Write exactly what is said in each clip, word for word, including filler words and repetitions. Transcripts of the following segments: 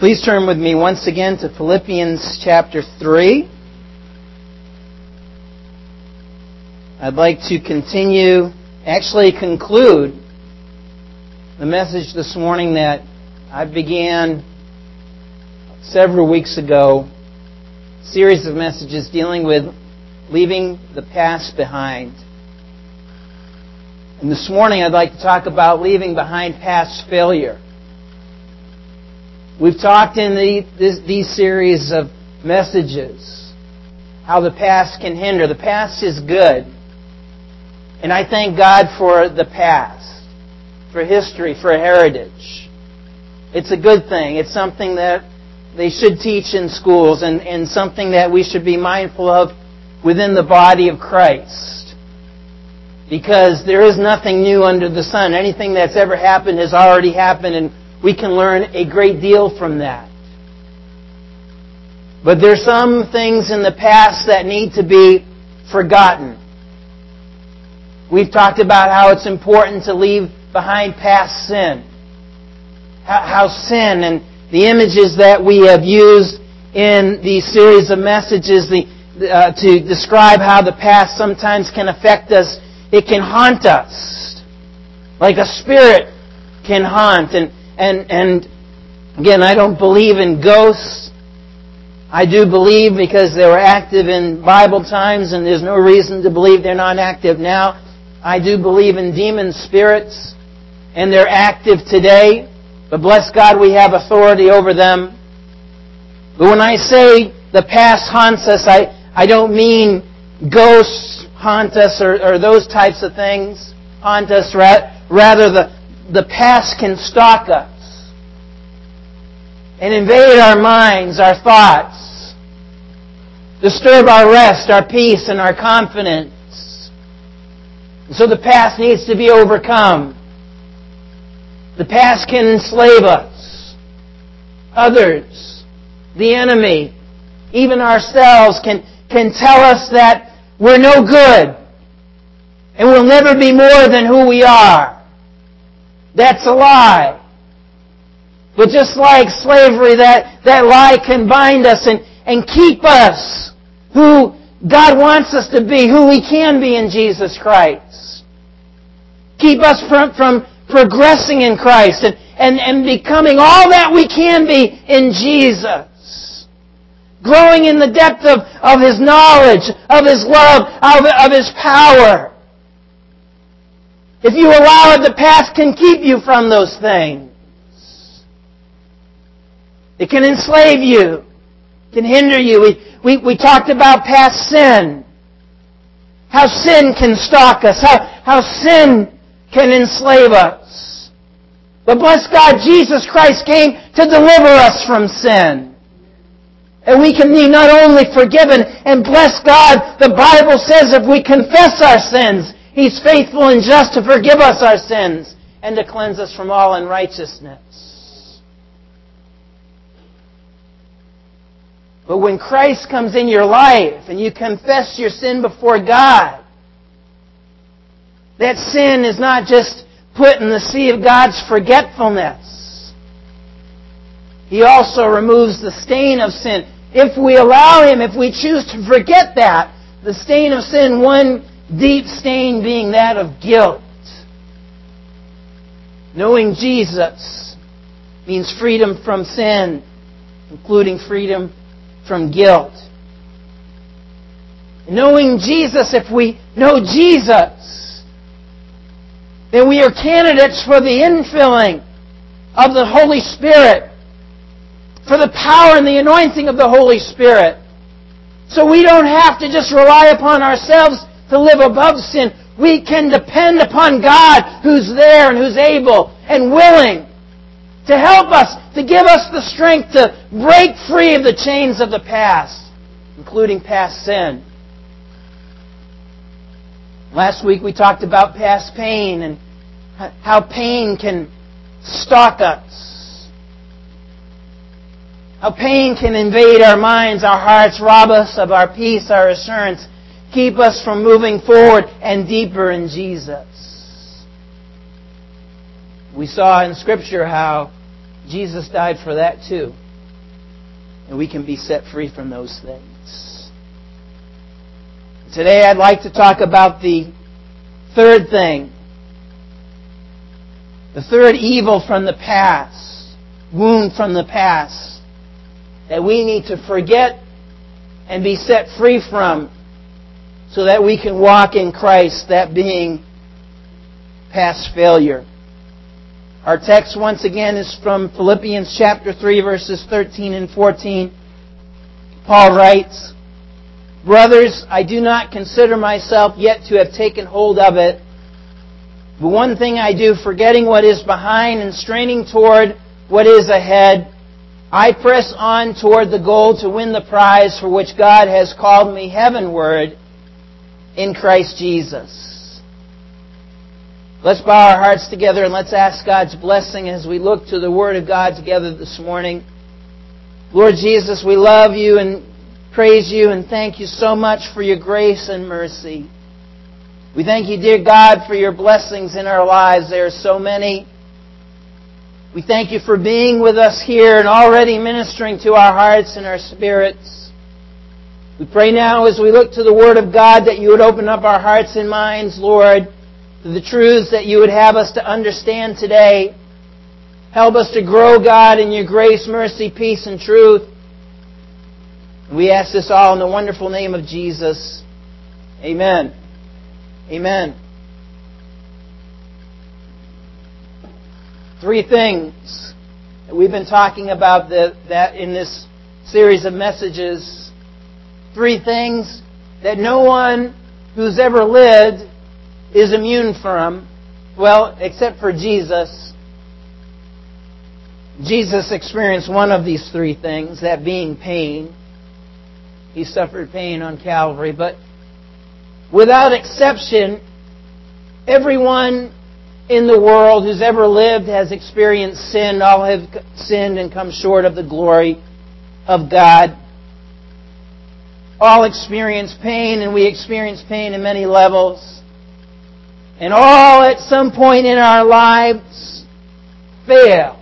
Please turn with me once again to Philippians chapter three. I'd like to continue, actually conclude, the message this morning that I began several weeks ago. A series of messages dealing with leaving the past behind. And this morning I'd like to talk about leaving behind past failure. We've talked in the, this, these series of messages how the past can hinder. The past is good. And I thank God for the past, for history, for heritage. It's a good thing. It's something that they should teach in schools and, and something that we should be mindful of within the body of Christ. Because there is nothing new under the sun. Anything that's ever happened has already happened, and we can learn a great deal from that. But there's some things in the past that need to be forgotten. We've talked about how it's important to leave behind past sin. How sin and the images that we have used in these series of messages the, uh, to describe how the past sometimes can affect us. It can haunt us. Like a spirit can haunt. And And and again, I don't believe in ghosts. I do believe because they were active in Bible times, and there's no reason to believe they're not active now. I do believe in demon spirits, and they're active today. But bless God, we have authority over them. But when I say the past haunts us, I, I don't mean ghosts haunt us or, or those types of things haunt us. Rather, the The past can stalk us and invade our minds, our thoughts, disturb our rest, our peace, and our confidence. And so the past needs to be overcome. The past can enslave us. Others, the enemy, even ourselves can, can tell us that we're no good and we'll never be more than who we are. That's a lie. But just like slavery, that, that lie can bind us and, and keep us who God wants us to be, who we can be in Jesus Christ. Keep us from, from progressing in Christ and, and, and becoming all that we can be in Jesus. Growing in the depth of, of His knowledge, of His love, of, of His power. If you allow it, the past can keep you from those things. It can enslave you. It can hinder you. We, we, we talked about past sin. How sin can stalk us. How, how sin can enslave us. But bless God, Jesus Christ came to deliver us from sin. And we can be not only forgiven, and bless God, the Bible says if we confess our sins, He's faithful and just to forgive us our sins and to cleanse us from all unrighteousness. But when Christ comes in your life and you confess your sin before God, that sin is not just put in the sea of God's forgetfulness. He also removes the stain of sin. If we allow Him, if we choose to forget that, the stain of sin, one deep stain being that of guilt. Knowing Jesus means freedom from sin, including freedom from guilt. Knowing Jesus, if we know Jesus, then we are candidates for the infilling of the Holy Spirit, for the power and the anointing of the Holy Spirit. So we don't have to just rely upon ourselves to live above sin. We can depend upon God who's there and who's able and willing to help us, to give us the strength to break free of the chains of the past, including past sin. Last week we talked about past pain and how pain can stalk us. How pain can invade our minds, our hearts, rob us of our peace, our assurance, keep us from moving forward and deeper in Jesus. We saw in Scripture how Jesus died for that too. and we can be set free from those things. Today I'd like to talk about the third thing. The third evil from the past, wound from the past, that we need to forget and be set free from so that we can walk in Christ, that being past failure. Our text once again is from Philippians chapter three, verses thirteen and fourteen. Paul writes, "Brothers, I do not consider myself yet to have taken hold of it. But one thing I do, forgetting what is behind and straining toward what is ahead, I press on toward the goal to win the prize for which God has called me heavenward in Christ Jesus." Let's bow our hearts together and let's ask God's blessing as we look to the Word of God together this morning. Lord Jesus, we love You and praise You and thank You so much for Your grace and mercy. We thank You, dear God, for Your blessings in our lives. There are so many. We thank You for being with us here and already ministering to our hearts and our spirits. We pray now as we look to the Word of God that You would open up our hearts and minds, Lord, to the truths that You would have us to understand today. Help us to grow, God, in Your grace, mercy, peace, and truth. We ask this all in the wonderful name of Jesus. Amen. Amen. Three things that we've been talking about the, that in this series of messages. Three things that no one who's ever lived is immune from. Well, except for Jesus. Jesus experienced one of these three things, that being pain. He suffered pain on Calvary. But without exception, everyone in the world who's ever lived has experienced sin. All have sinned and come short of the glory of God. All experience pain, and we experience pain in many levels. And all at some point in our lives fail.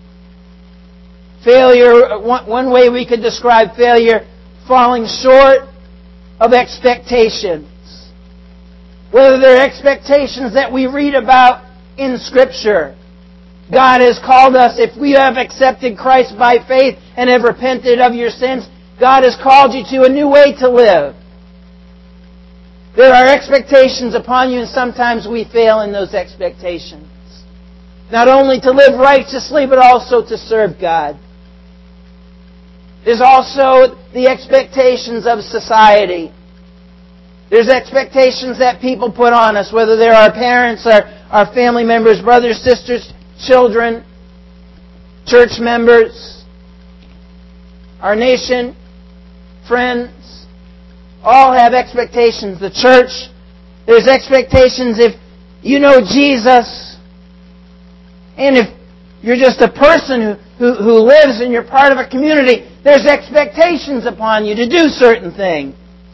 Failure, one way we could describe failure, falling short of expectations. Whether they're expectations that we read about in Scripture. God has called us, if we have accepted Christ by faith and have repented of your sins, God has called you to a new way to live. There are expectations upon you, and sometimes we fail in those expectations. Not only to live righteously, but also to serve God. There's also the expectations of society. There's expectations that people put on us, whether they're our parents, our, our family members, brothers, sisters, children, church members, our nation, friends. All have expectations. The church, there's expectations if you know Jesus, and if you're just a person who, who, who lives and you're part of a community, there's expectations upon you to do certain things.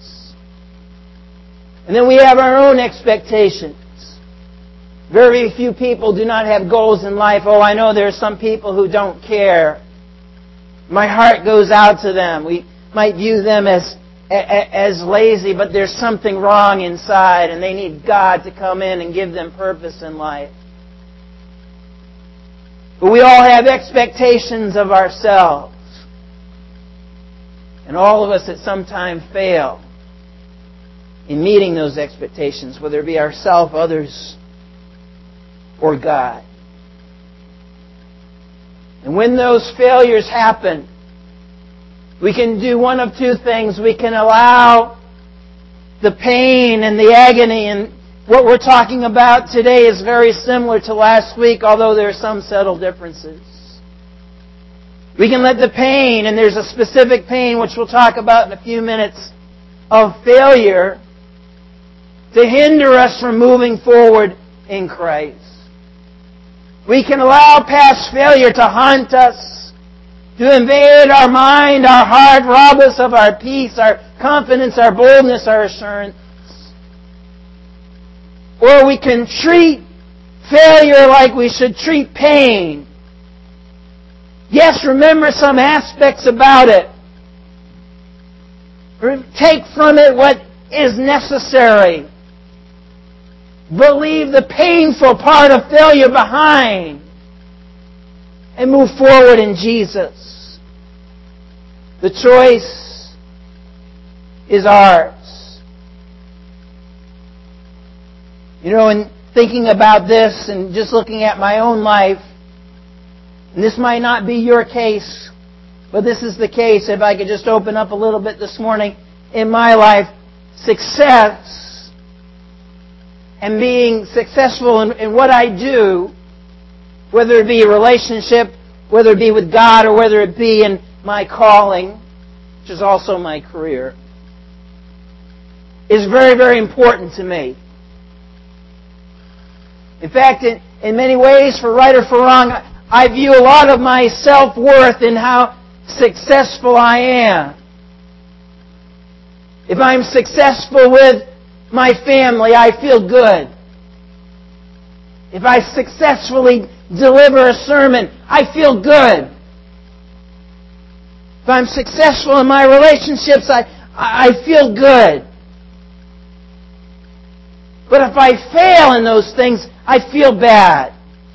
And then we have our own expectations. Very few people do not have goals in life. Oh, I know there are some people who don't care. My heart goes out to them. We might view them as, as lazy, but there's something wrong inside, and they need God to come in and give them purpose in life. But we all have expectations of ourselves. And all of us at some time fail in meeting those expectations, whether it be ourselves, others, or God. And when those failures happen, we can do one of two things. We can allow the pain and the agony, and what we're talking about today is very similar to last week, although there are some subtle differences. We can let the pain, and there's a specific pain which we'll talk about in a few minutes, of failure to hinder us from moving forward in Christ. We can allow past failure to haunt us, to invade our mind, our heart, rob us of our peace, our confidence, our boldness, our assurance. Or we can treat failure like we should treat pain. Yes, remember some aspects about it, Take from it what is necessary. Believe the painful part of failure behind. And move forward in Jesus. The choice is ours. You know, in thinking about this and just looking at my own life, and this might not be your case, but this is the case. If I could just open up a little bit this morning in my life, success and being successful in, in what I do, whether it be a relationship, whether it be with God, or whether it be in my calling, which is also my career, is very, very important to me. In fact, in, in many ways, for right or for wrong, I view a lot of my self-worth in how successful I am. If I'm successful with my family, I feel good. If I successfully deliver a sermon, I feel good. If I'm successful in my relationships, I, I feel good. But if I fail in those things, I feel bad.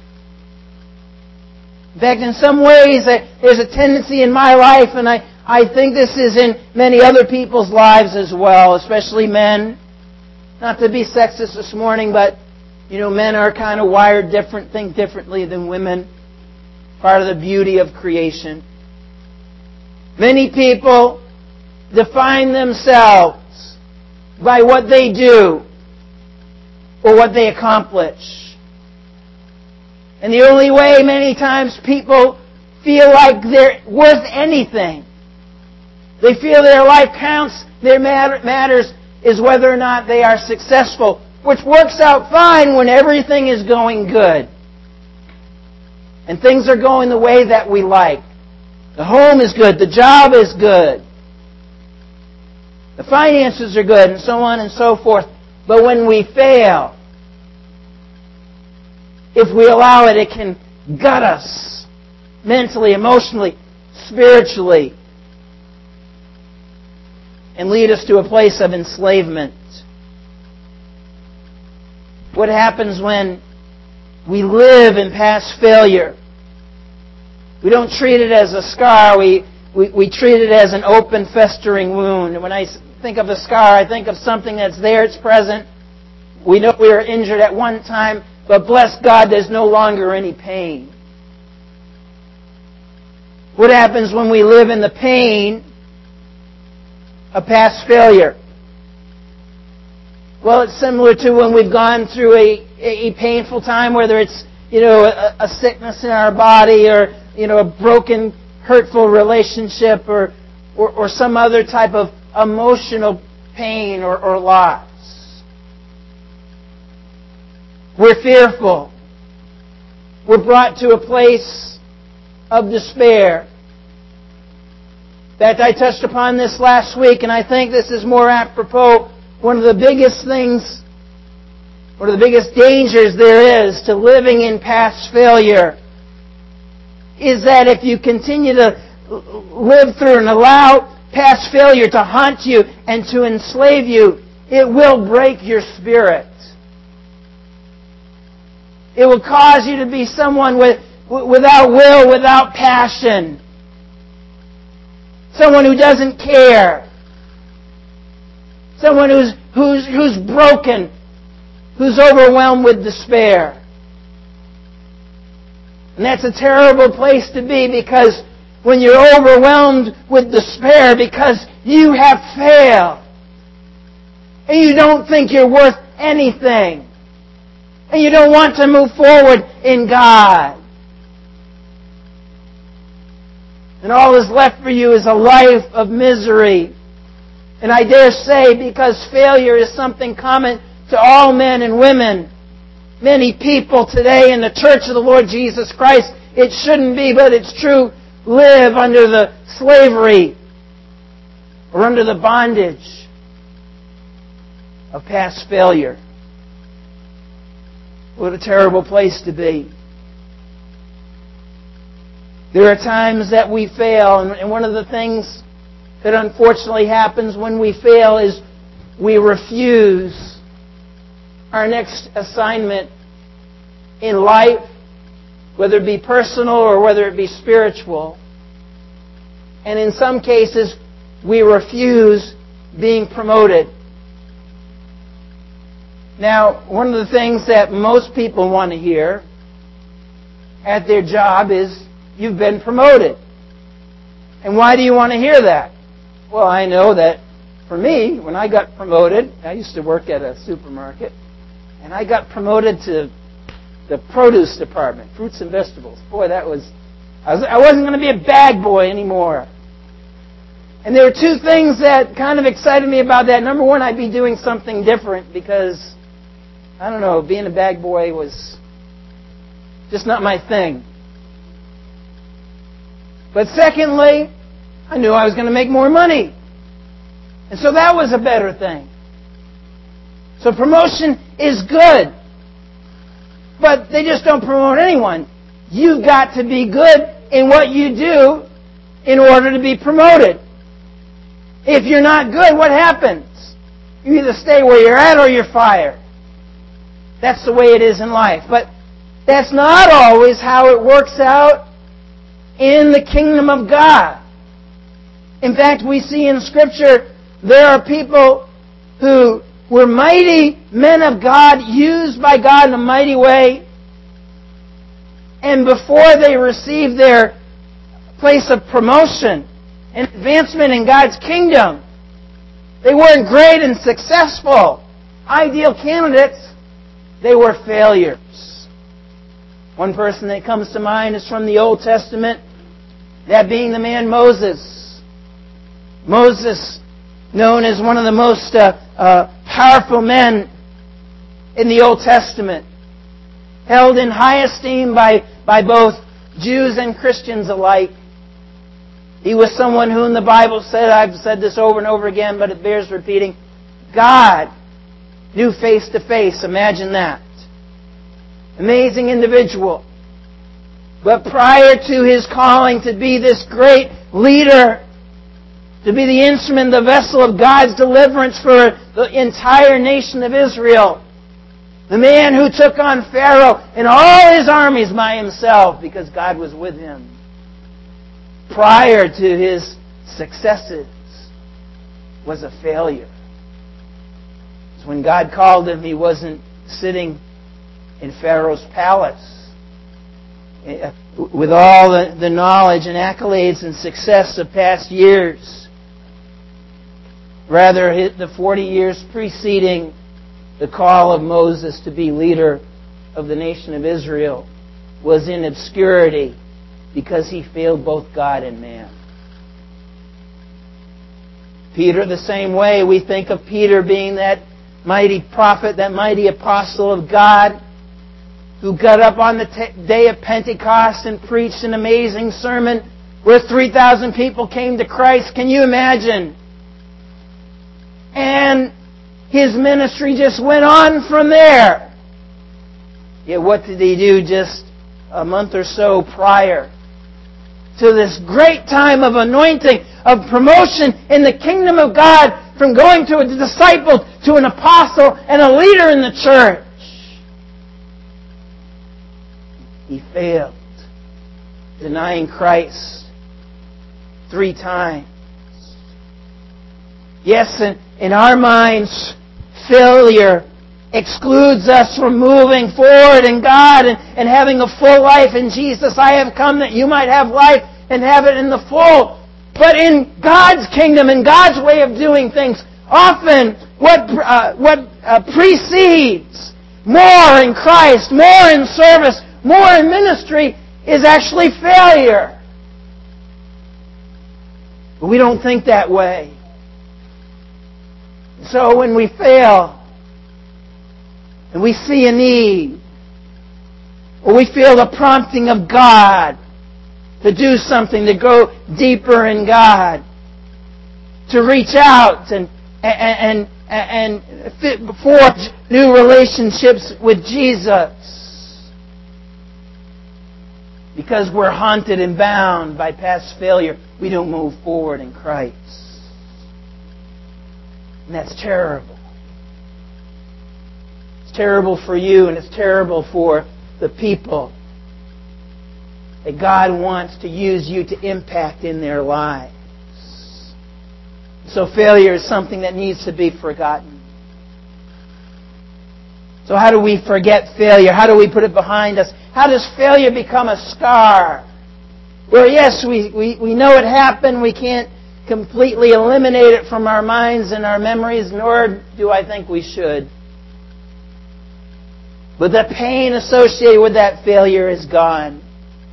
In fact, in some ways, there's a tendency in my life, and I, I think this is in many other people's lives as well, especially men. Not to be sexist this morning, but, you know, men are kind of wired different, think differently than women. Part of the beauty of creation. Many people define themselves by what they do or what they accomplish. And the only way many times people feel like they're worth anything, they feel their life counts, their matter, matters, is whether or not they are successful, which works out fine when everything is going good. And things are going the way that we like. The home is good, the job is good, the finances are good, and so on and so forth. But when we fail, if we allow it, it can gut us mentally, emotionally, spiritually, and lead us to a place of enslavement. What happens when we live in past failure? We don't treat it as a scar. We, we, we treat it as an open, festering wound. And when I think of a scar, I think of something that's there, it's present. We know we were injured at one time, but bless God, there's no longer any pain. What happens when we live in the pain of past failure? Well, it's similar to when we've gone through a, a painful time, whether it's, you know, a, a sickness in our body, or, you know, a broken, hurtful relationship, or, or, or some other type of emotional pain or, or loss. We're fearful. We're brought to a place of despair. In fact, I touched upon this last week, and I think this is more apropos. One of the biggest things, one of the biggest dangers there is to living in past failure is that if you continue to live through and allow past failure to haunt you and to enslave you, it will break your spirit. It will cause you to be someone with, without will, without passion. Someone who doesn't care. Someone who's, who's, who's broken, who's overwhelmed with despair. And that's a terrible place to be, because when you're overwhelmed with despair because you have failed, and you don't think you're worth anything, and you don't want to move forward in God, and all that's left for you is a life of misery. And I dare say, because failure is something common to all men and women, many people today in the church of the Lord Jesus Christ, it shouldn't be, but it's true, live under the slavery or under the bondage of past failure. What a terrible place to be. There are times that we fail, and one of the things that unfortunately happens when we fail is we refuse our next assignment in life, whether it be personal or whether it be spiritual. And in some cases, we refuse being promoted. Now, one of the things that most people want to hear at their job is, you've been promoted. And why do you want to hear that? Well, I know that for me, when I got promoted, I used to work at a supermarket, and I got promoted to the produce department, fruits and vegetables. Boy, that was, I, was, I wasn't going to be a bag boy anymore. And there were two things that kind of excited me about that. Number one, I'd be doing something different because, I don't know, being a bag boy was just not my thing. But secondly, I knew I was going to make more money. And so that was a better thing. So promotion is good. But they just don't promote anyone. You've got to be good in what you do in order to be promoted. If you're not good, what happens? You either stay where you're at or you're fired. That's the way it is in life. But that's not always how it works out in the kingdom of God. In fact, we see in Scripture there are people who were mighty men of God, used by God in a mighty way, and before they received their place of promotion and advancement in God's kingdom, they weren't great and successful, ideal candidates. They were failures. One person that comes to mind is from the Old Testament, that being the man Moses. Moses, known as one of the most uh, uh, powerful men in the Old Testament, held in high esteem by, by both Jews and Christians alike. He was someone whom the Bible said, I've said this over and over again, but it bears repeating, God knew face to face. Imagine that. Amazing individual. But prior to his calling to be this great leader, to be the instrument, the vessel of God's deliverance for the entire nation of Israel, the man who took on Pharaoh and all his armies by himself because God was with him, prior to his successes, was a failure. So when God called him, he wasn't sitting in Pharaoh's palace with all the, the knowledge and accolades and success of past years. Rather, the forty years preceding the call of Moses to be leader of the nation of Israel was in obscurity because he failed both God and man. Peter, the same way. We think of Peter being that mighty prophet, that mighty apostle of God, who got up on the t- day of Pentecost and preached an amazing sermon where three thousand people came to Christ. Can you imagine? And his ministry just went on from there. Yet what did he do just a month or so prior to this great time of anointing, of promotion in the kingdom of God, from going to a disciple to an apostle and a leader in the church? He failed, denying Christ three times. Yes, in, in our minds, failure excludes us from moving forward in God and, and having a full life in Jesus. I have come that you might have life and have it in the full. But in God's kingdom, in God's way of doing things, often what, uh, what uh, precedes more in Christ, more in service, more in ministry, is actually failure. But we don't think that way. So when we fail, and we see a need, or we feel the prompting of God to do something, to go deeper in God, to reach out and and and, and forge new relationships with Jesus, because we're haunted and bound by past failure, we don't move forward in Christ. And that's terrible. It's terrible for you, and it's terrible for the people that God wants to use you to impact in their lives. So failure is something that needs to be forgotten. So how do we forget failure? How do we put it behind us? How does failure become a scar? Well, yes, we, we, we know it happened. We can't completely eliminate it from our minds and our memories, nor do I think we should. But the pain associated with that failure is gone.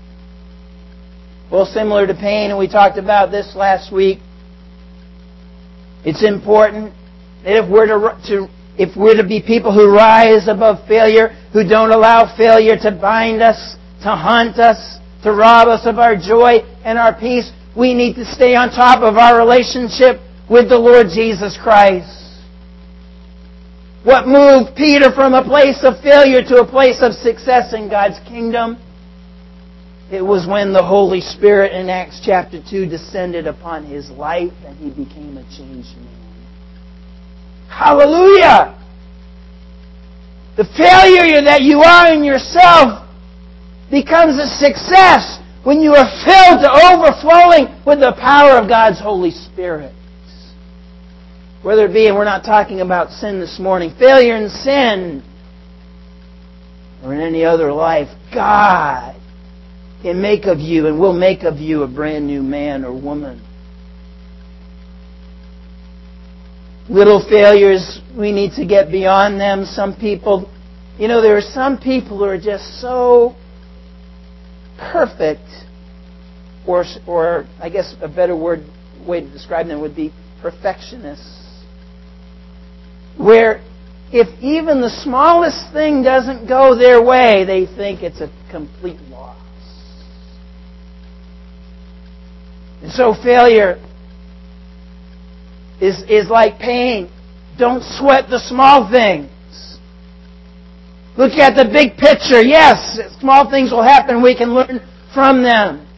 Well, similar to pain, and we talked about this last week, it's important that if we're to, to if we're to be people who rise above failure, who don't allow failure to bind us, to haunt us, to rob us of our joy and our peace, we need to stay on top of our relationship with the Lord Jesus Christ. What moved Peter from a place of failure to a place of success in God's kingdom? It was when the Holy Spirit in Acts chapter two descended upon his life and he became a changed man. Hallelujah! The failure that you are in yourself becomes a success when you are filled to overflowing with the power of God's Holy Spirit. Whether it be, and we're not talking about sin this morning, failure in sin or in any other life, God can make of you and will make of you a brand new man or woman. Little failures, we need to get beyond them. Some people, you know, there are some people who are just so perfect, or, or I guess a better word, way to describe them would be perfectionists. Where if even the smallest thing doesn't go their way, they think it's a complete loss. And so failure is, is like pain. Don't sweat the small things. Look at the big picture. Yes, small things will happen. We can learn from them.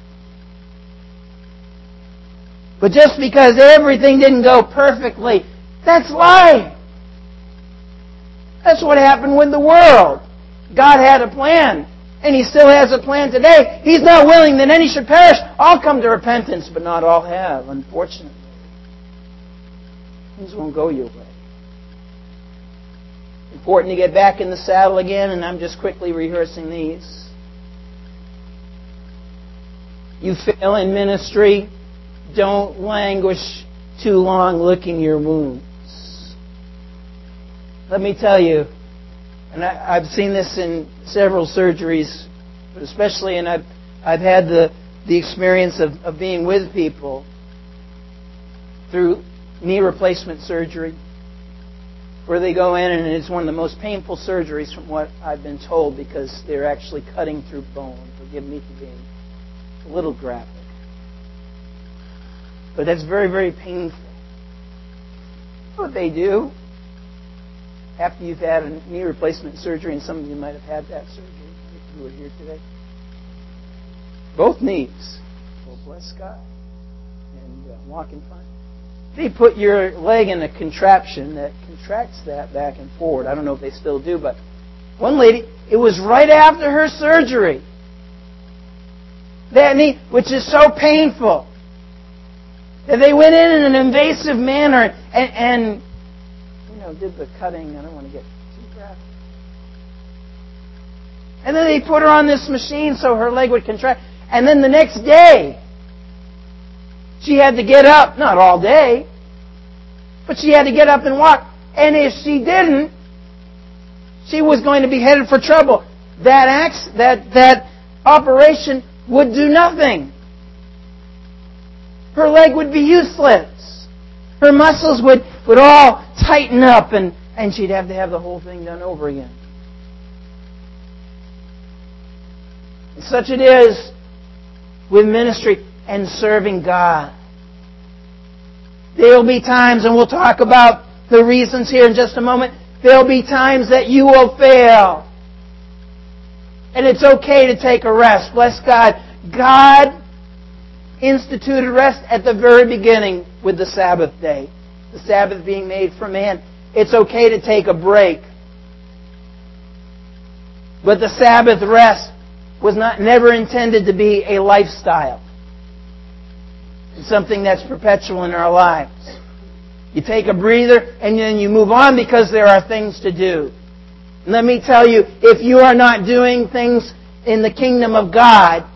But just because everything didn't go perfectly, that's life. That's what happened with the world. God had a plan, and He still has a plan today. He's not willing that any should perish. All come to repentance, but not all have, unfortunately. Things won't go your way. Important to get back in the saddle again, and I'm just quickly rehearsing these. You fail in ministry, don't languish too long licking your wounds. Let me tell you, and I, I've seen this in several surgeries, but especially, and I've, I've had the, the experience of, of being with people through knee replacement surgery, where they go in and it's one of the most painful surgeries from what I've been told, because they're actually cutting through bone. Forgive me for being a little graphic. But that's very, very painful. What they do after you've had a knee replacement surgery, and some of you might have had that surgery who are here today. Both knees. Well, bless God. And uh, walking fine. They put your leg in a contraption that contracts that back and forward. I don't know if they still do, but one lady, it was right after her surgery. That knee, which is so painful, that they went in in an invasive manner and, and you know, did the cutting. I don't want to get too graphic. And then they put her on this machine so her leg would contract. And then the next day, she had to get up, not all day, but she had to get up and walk. And if she didn't, she was going to be headed for trouble. That acts, that that operation would do nothing. Her leg would be useless. Her muscles would, would all tighten up, and, and she'd have to have the whole thing done over again. And such it is with ministry and serving God. There will be times, and we'll talk about the reasons here in just a moment, there will be times that you will fail. And it's okay to take a rest. Bless God. God instituted rest at the very beginning with the Sabbath day. the Sabbath being made for man, it's okay to take a break. But the Sabbath rest was not never intended to be a lifestyle. It's something that's perpetual in our lives. You take a breather and then you move on because there are things to do. And let me tell you, if you are not doing things in the kingdom of God,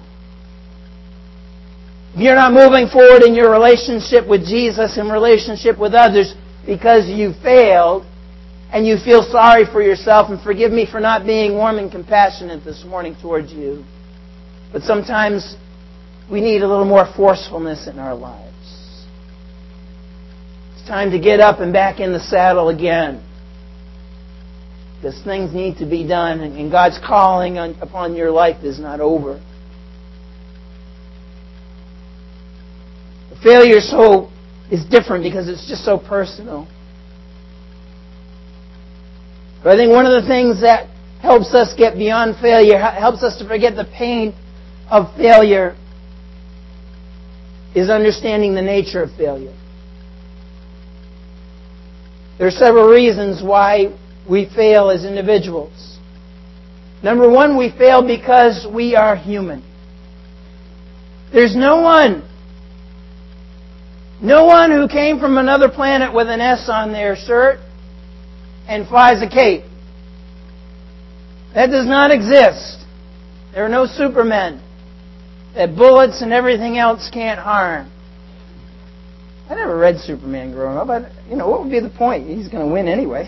if you're not moving forward in your relationship with Jesus and relationship with others because you failed and you feel sorry for yourself, and forgive me for not being warm and compassionate this morning towards you, but sometimes we need a little more forcefulness in our lives. It's time to get up and back in the saddle again. Because things need to be done, and God's calling on, upon your life is not over. The failure so is different because it's just so personal. But I think one of the things that helps us get beyond failure, helps us to forget the pain of failure, is understanding the nature of failure. There are several reasons why we fail as individuals. Number one, we fail because we are human. There's no one, no one who came from another planet with an S on their shirt and flies a cape. That does not exist. There are no supermen that bullets and everything else can't harm. I never read Superman growing up. I, you know, what would be the point? He's going to win anyway.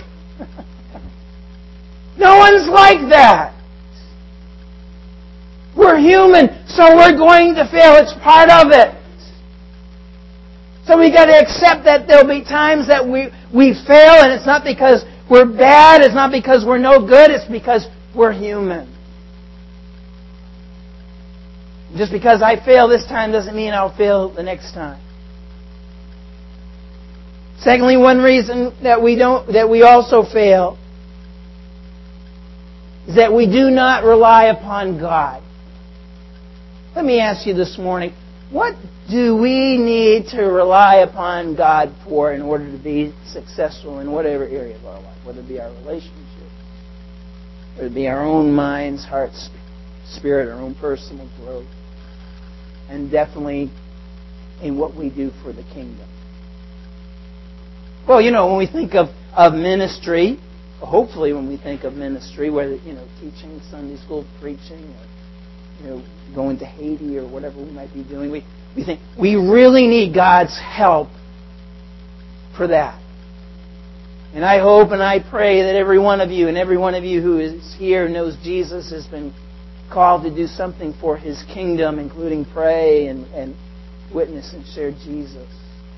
No one's like that. We're human, so we're going to fail. It's part of it. So we got to accept that there'll be times that we, we fail, and it's not because we're bad, it's not because we're no good, it's because we're human. Just because I fail this time doesn't mean I'll fail the next time. Secondly, one reason that we don't that we also fail is that we do not rely upon God. Let me ask you this morning, what do we need to rely upon God for in order to be successful in whatever area of our life, whether it be our relationships, whether it be our own minds, hearts, spirit, our own personal growth, and definitely in what we do for the kingdom? Well, you know, when we think of, of ministry, hopefully when we think of ministry, whether, you know, teaching, Sunday school, preaching, or, you know, going to Haiti or whatever we might be doing, we, we think we really need God's help for that. And I hope and I pray that every one of you and every one of you who is here knows Jesus has been called to do something for His kingdom, including pray and, and witness and share Jesus.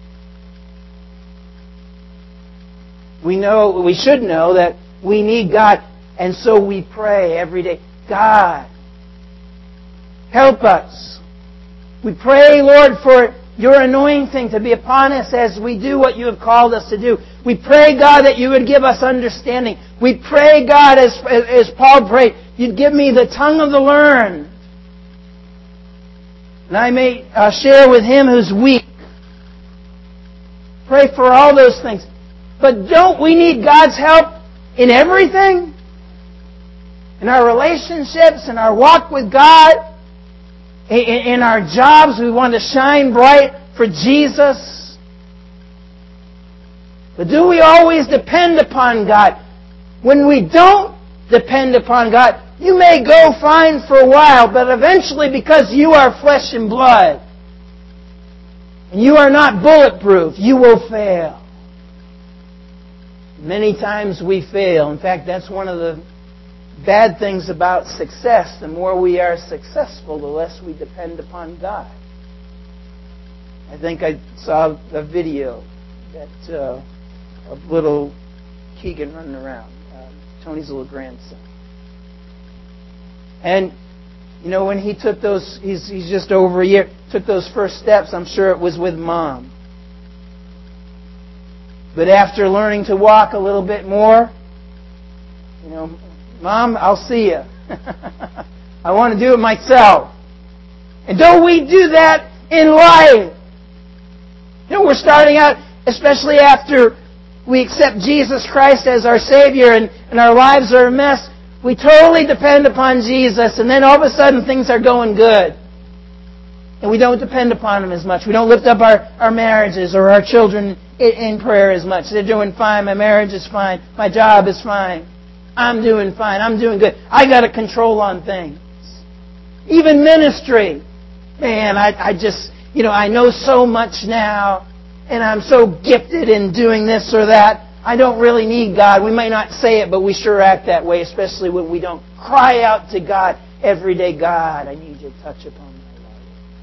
We know, we should know that we need God, and so we pray every day, God, help us. We pray, Lord, for your anointing to be upon us as we do what you have called us to do. We pray, God, that you would give us understanding. We pray, God, as, as Paul prayed, you'd give me the tongue of the learned, and I may uh, share with him who's weak. Pray for all those things. But don't we need God's help in everything? In our relationships, in our walk with God, in, in our jobs, we want to shine bright for Jesus. But do we always depend upon God? When we don't depend upon God, you may go fine for a while, but eventually, because you are flesh and blood, and you are not bulletproof, you will fail. Many times we fail. In fact, that's one of the bad things about success. The more we are successful, the less we depend upon God. I think I saw a video that uh, of little Keegan running around, uh, Tony's little grandson. And, you know, when he took those, he's, he's just over a year, took those first steps, I'm sure it was with Mom. But after learning to walk a little bit more, you know, Mom, I'll see you. I want to do it myself. And don't we do that in life? You know, we're starting out especially after we accept Jesus Christ as our Savior and, and our lives are a mess. We totally depend upon Jesus, and then all of a sudden things are going good. And we don't depend upon Him as much. We don't lift up our, our marriages or our children in, in prayer as much. They're doing fine. My marriage is fine. My job is fine. I'm doing fine. I'm doing good. I got a control on things. Even ministry. Man, I, I just, you know, I know so much now, and I'm so gifted in doing this or that. I don't really need God. We may not say it, but we sure act that way, especially when we don't cry out to God every day. God, I need your touch upon my life.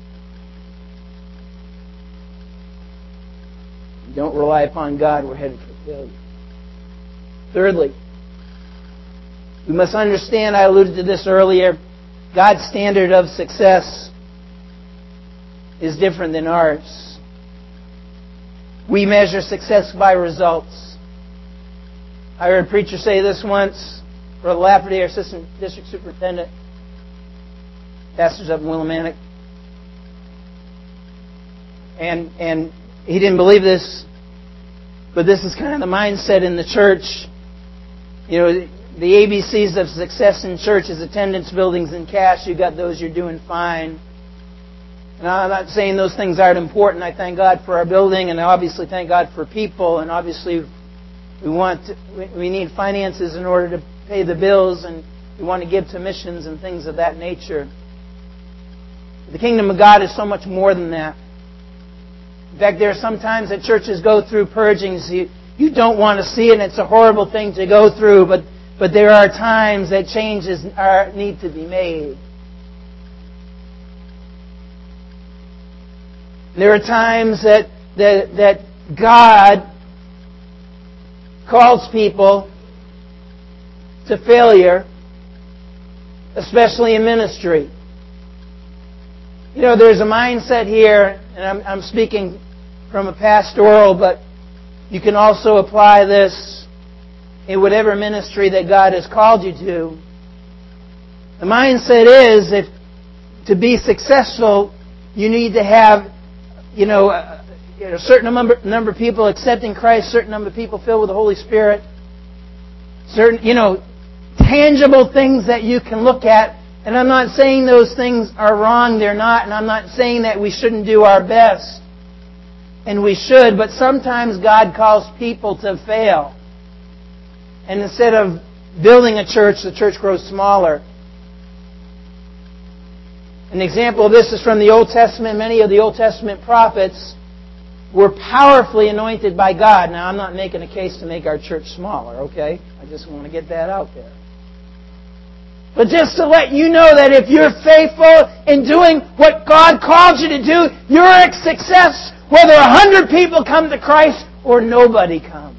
If we don't rely upon God, we're headed for failure. Thirdly, we must understand, I alluded to this earlier, God's standard of success is different than ours. We measure success by results. I heard a preacher say this once, Brother Lafferty, our assistant district superintendent, pastors up in Willimantic. And, and he didn't believe this, but this is kind of the mindset in the church. You know, the A B Cs of success in church is attendance, buildings, and cash. You got those, you're doing fine. And I'm not saying those things aren't important. I thank God for our building, and I obviously thank God for people, and obviously we want to, we need finances in order to pay the bills, and we want to give to missions and things of that nature. The kingdom of God is so much more than that. In fact, there are some times that churches go through purgings. You, you don't want to see it, and it's a horrible thing to go through, but, but there are times that changes are, need to be made. There are times that, that, that God calls people to failure, especially in ministry. You know, there's a mindset here, and I'm, I'm speaking from a pastoral, but you can also apply this in whatever ministry that God has called you to. The mindset is, if to be successful, you need to have, you know, a, a certain number, number of people accepting Christ, a certain number of people filled with the Holy Spirit, certain, you know, tangible things that you can look at. And I'm not saying those things are wrong, they're not, and I'm not saying that we shouldn't do our best. And we should, but sometimes God calls people to fail. And instead of building a church, the church grows smaller. An example of this is from the Old Testament. Many of the Old Testament prophets were powerfully anointed by God. Now, I'm not making a case to make our church smaller, okay? I just want to get that out there. But just to let you know that if you're faithful in doing what God called you to do, you're a success whether a hundred people come to Christ or nobody comes.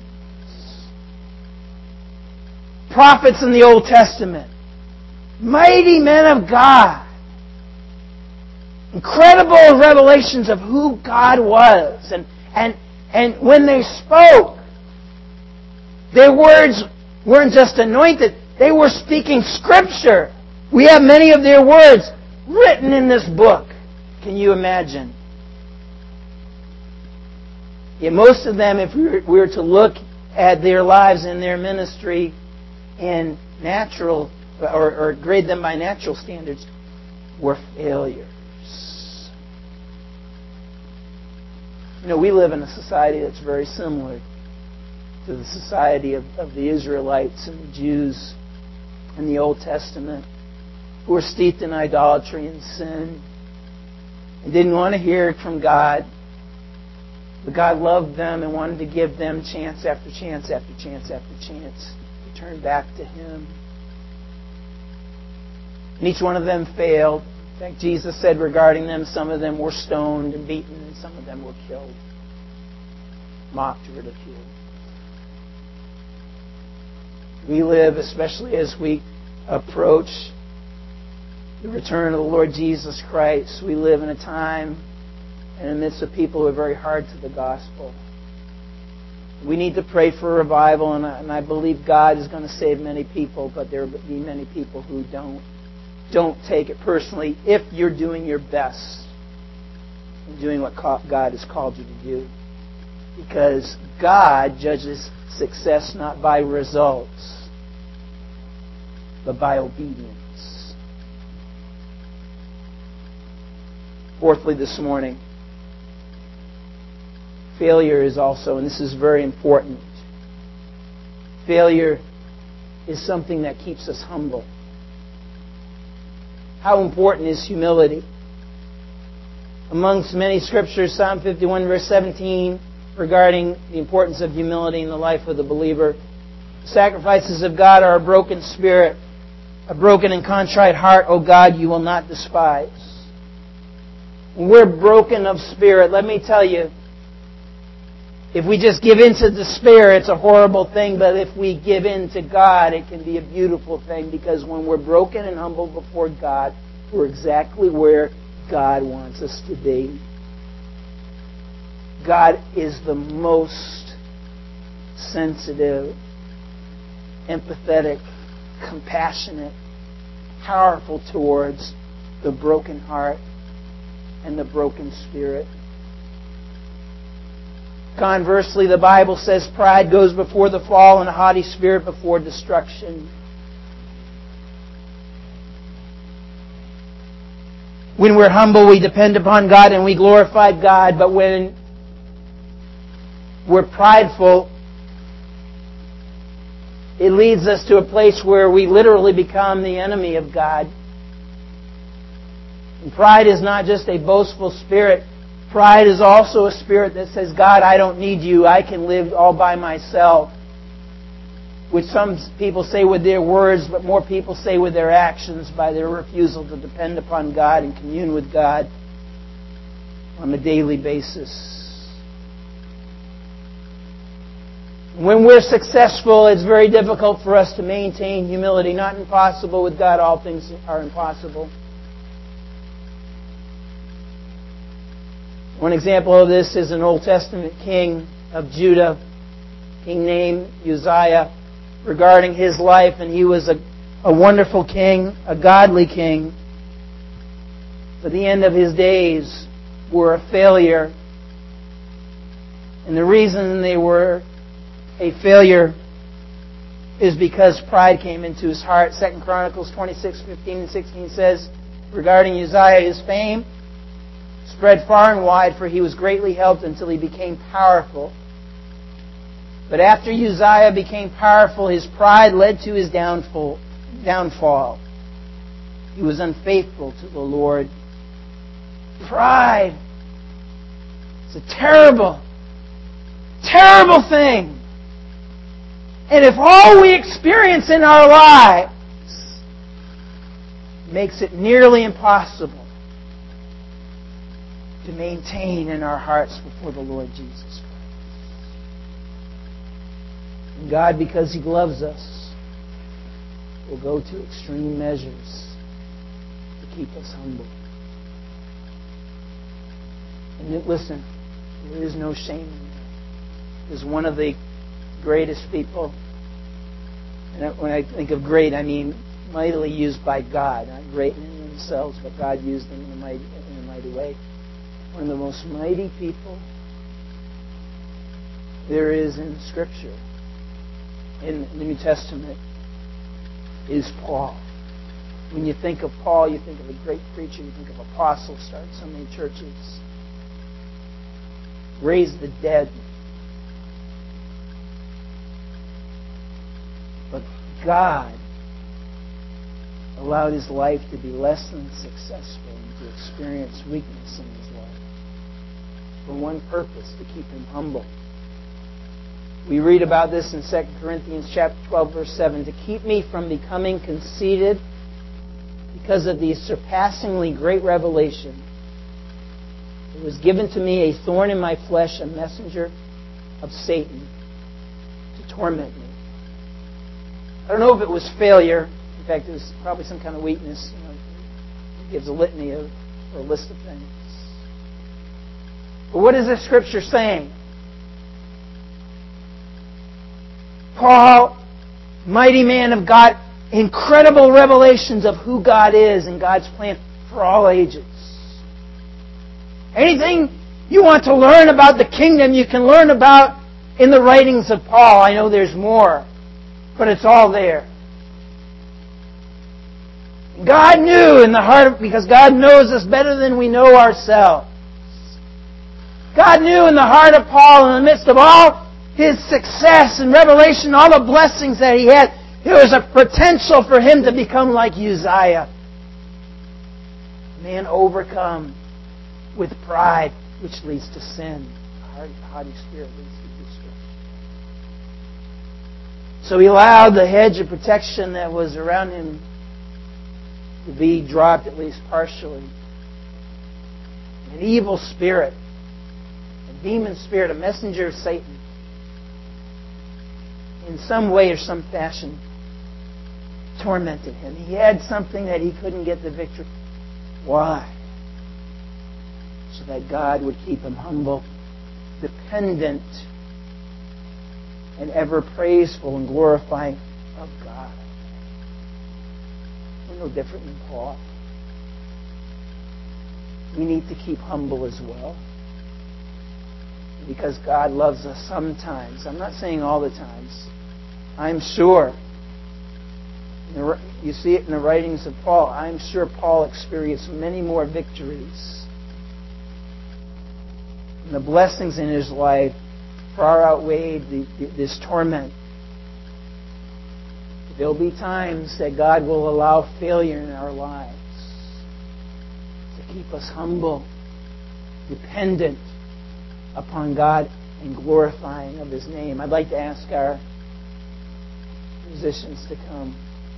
Prophets in the Old Testament. Mighty men of God. Incredible revelations of who God was. And, and, and when they spoke, their words weren't just anointed. They were speaking Scripture. We have many of their words written in this book. Can you imagine? Yet most of them, if we were to look at their lives and their ministry in natural, or, or grade them by natural standards, were failures. You know, we live in a society that's very similar to the society of, of the Israelites and the Jews in the Old Testament, who were steeped in idolatry and sin and didn't want to hear it from God. But God loved them and wanted to give them chance after chance after chance after chance to turn back to Him. And each one of them failed. In fact, Jesus said regarding them, some of them were stoned and beaten, and some of them were killed, mocked, ridiculed. We live, especially as we approach the return of the Lord Jesus Christ, we live in a time in the midst of people who are very hard to the gospel. We need to pray for revival, and I, and I believe God is going to save many people, but there will be many people who don't. Don't take it personally if you're doing your best in doing what God has called you to do. Because God judges success not by results, but by obedience. Fourthly, this morning, failure is also, and this is very important, failure is something that keeps us humble. How important is humility? Amongst many scriptures, Psalm fifty-one, verse seventeen, regarding the importance of humility in the life of the believer. The sacrifices of God are a broken spirit, a broken and contrite heart, O God, you will not despise. When we're broken of spirit, let me tell you, if we just give in to despair, it's a horrible thing. But if we give in to God, it can be a beautiful thing. Because when we're broken and humble before God, we're exactly where God wants us to be. God is the most sensitive, empathetic, compassionate, powerful towards the broken heart and the broken spirit. Conversely, the Bible says pride goes before the fall and a haughty spirit before destruction. When we're humble, we depend upon God and we glorify God. But when we're prideful, it leads us to a place where we literally become the enemy of God. And pride is not just a boastful spirit. Pride is also a spirit that says, God, I don't need you. I can live all by myself. Which some people say with their words, but more people say with their actions, by their refusal to depend upon God and commune with God on a daily basis. When we're successful, it's very difficult for us to maintain humility. Not impossible. With God, all things are impossible. One example of this is an Old Testament king of Judah, king named Uzziah, regarding his life. And he was a, a wonderful king, a godly king. But the end of his days were a failure. And the reason they were a failure is because pride came into his heart. Second Chronicles twenty-six, fifteen and sixteen says, regarding Uzziah, his fame spread far and wide, for he was greatly helped until he became powerful. But after Uzziah became powerful, his pride led to his downfall. downfall. He was unfaithful to the Lord. Pride is a terrible, terrible thing. And if all we experience in our lives makes it nearly impossible to maintain in our hearts before the Lord Jesus Christ. And God, because He loves us, will go to extreme measures to keep us humble. And listen, there is no shame in that. Because one of the greatest people, and when I think of great, I mean mightily used by God, not great in themselves, but God used them in a mighty, in a mighty way. One of the most mighty people there is in Scripture, in the New Testament, is Paul. When you think of Paul, you think of a great preacher, you think of apostles, started so many churches, raised the dead. But God allowed his life to be less than successful and to experience weakness in his life for one purpose, to keep him humble. We read about this in Second Corinthians chapter twelve, verse seven, to keep me from becoming conceited because of the surpassingly great revelation. It was given to me a thorn in my flesh, a messenger of Satan to torment me. I don't know if it was failure. In fact, it was probably some kind of weakness. You know, it gives a litany of, or a list of things. But what is this scripture saying? Paul, mighty man of God, incredible revelations of who God is and God's plan for all ages. Anything You want to learn about the kingdom, you can learn about in the writings of Paul. I know there's more, but it's all there. God knew in the heart of, because God knows us better than we know ourselves. God knew in the heart of Paul, in the midst of all his success and revelation, all the blessings that he had, there was a potential for him to become like Uzziah. A man overcome with pride, which leads to sin. A haughty spirit leads to destruction. So he allowed the hedge of protection that was around him to be dropped, at least partially. An evil spirit, a demon spirit, a messenger of Satan, in some way or some fashion, tormented him. He had something that he couldn't get the victory. Why? So that God would keep him humble, dependent, and ever praiseful and glorifying of God. We're no different than Paul. We need to keep humble as well. Because God loves us sometimes. I'm not saying all the times. I'm sure. You see it in the writings of Paul. I'm sure Paul experienced many more victories. And the blessings in his life far outweighed the, the, this torment. There'll be times that God will allow failure in our lives to keep us humble, dependent upon God, and glorifying of His name. I'd like to ask our musicians to come.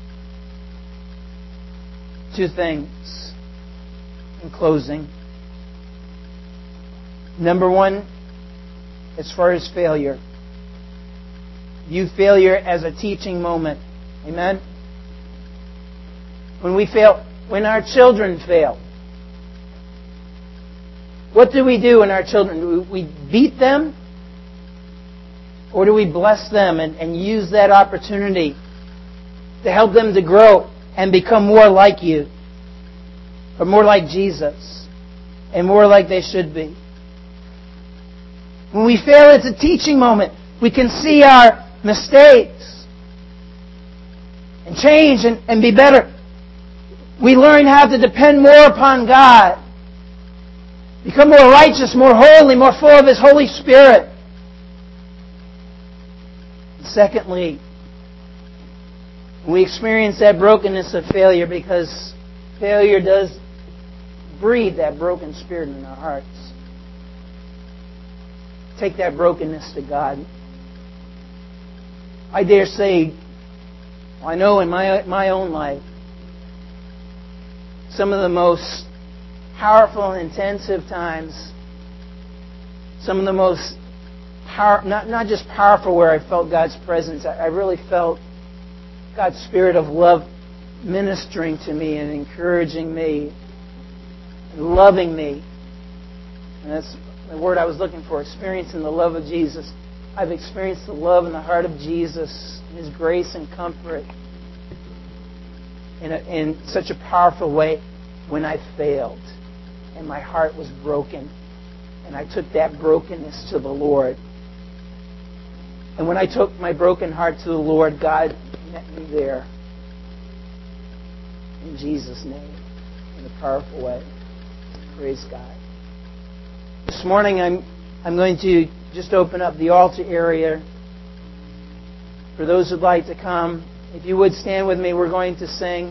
Two things in closing. Number one, as far as failure, view failure as a teaching moment. Amen? When we fail, when our children fail, what do we do when our children, do we beat them? Or do we bless them and, and use that opportunity to help them to grow and become more like you? Or more like Jesus? And more like they should be? When we fail, it's a teaching moment. We can see our mistakes and change and, and be better. We learn how to depend more upon God. Become more righteous, more holy, more full of His Holy Spirit. Secondly, we experience that brokenness of failure because failure does breed that broken spirit in our hearts. Take that brokenness to God. I dare say, I know in my my own life, some of the most powerful and intensive times, some of the most power, not not just powerful where I felt God's presence, I, I really felt God's Spirit of love ministering to me and encouraging me and loving me. And that's the word I was looking for, experiencing the love of Jesus. I've experienced the love in the heart of Jesus, His grace and comfort in, a, in such a powerful way when I failed and my heart was broken. And I took that brokenness to the Lord. And when I took my broken heart to the Lord, God met me there. In Jesus' name. In a powerful way. Praise God. This morning I'm I'm going to just open up the altar area for those who'd like to come. If you would stand with me, we're going to sing.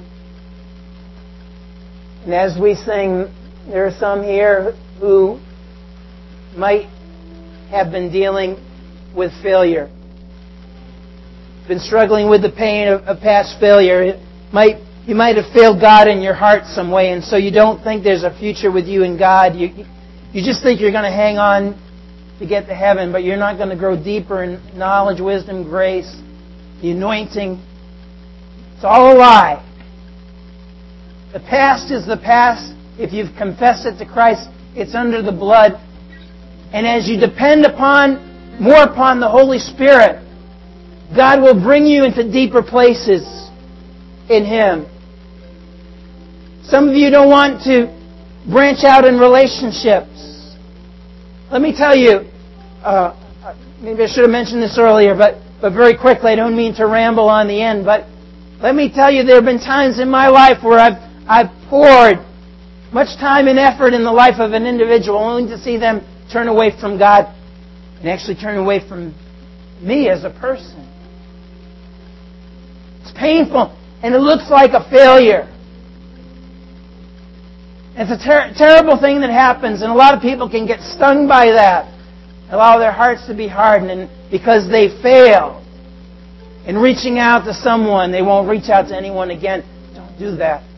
And as we sing, there are some here who might have been dealing with failure, been struggling with the pain of, of past failure. It might you might have failed God in your heart some way, and so you don't think there's a future with you and God. You you just think you're going to hang on to get to heaven, but you're not going to grow deeper in knowledge, wisdom, grace, the anointing. It's all a lie. The past is the past. If you've confessed it to Christ, it's under the blood. And as you depend upon, more upon the Holy Spirit, God will bring you into deeper places in Him. Some of you don't want to branch out in relationships. Let me tell you, uh, maybe I should have mentioned this earlier, but, but very quickly, I don't mean to ramble on the end, but let me tell you, there have been times in my life where I've, I've poured much time and effort in the life of an individual only to see them turn away from God and actually turn away from me as a person. It's painful, and it looks like a failure. It's a ter- terrible thing that happens, and a lot of people can get stung by that. Allow their hearts to be hardened, and because they failed in reaching out to someone, they won't reach out to anyone again. Don't do that.